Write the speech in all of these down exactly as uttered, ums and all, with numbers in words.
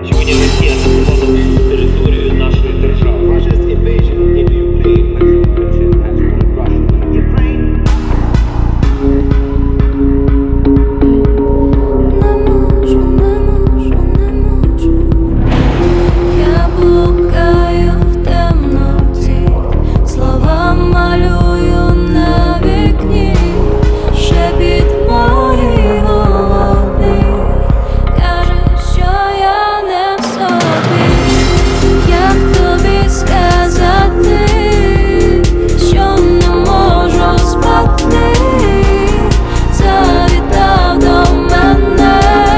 Сьогодні Росія захопила всю територію нашої держави. Russia's invasion into Ukraine has warned Russia. Ukraine. Не можу, не можу, не можу. Я блукаю в темноті, слова малюю на вікні, шепіт в моїй голові каже, що я не в собі. Як тобі сказати, що не можу спати? Завітав до мене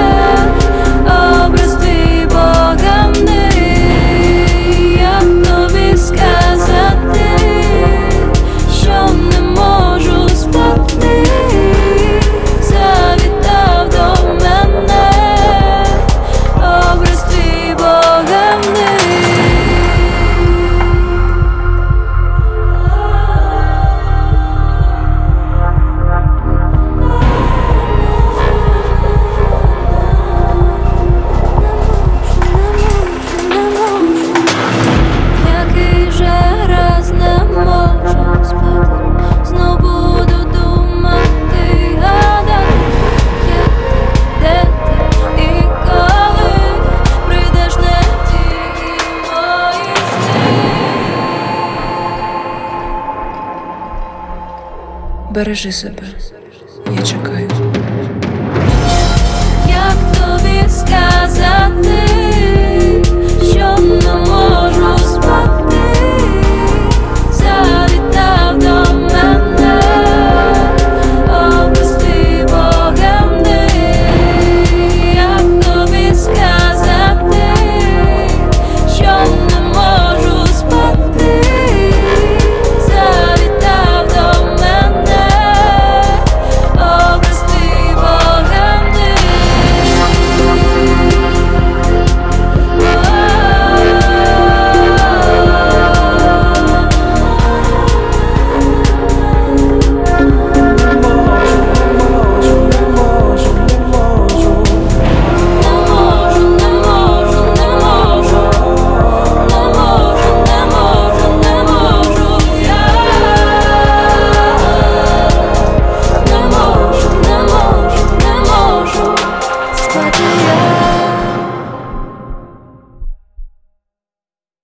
образ твій богамний. Як тобі сказати, що не можу спати? Завітав до мене образ твій богамний. Який же раз не можу спати, знов буду думати, гадати, як ти, де ти і коли прийдеш не тільки в мої сни. Бережи себе, я чекаю.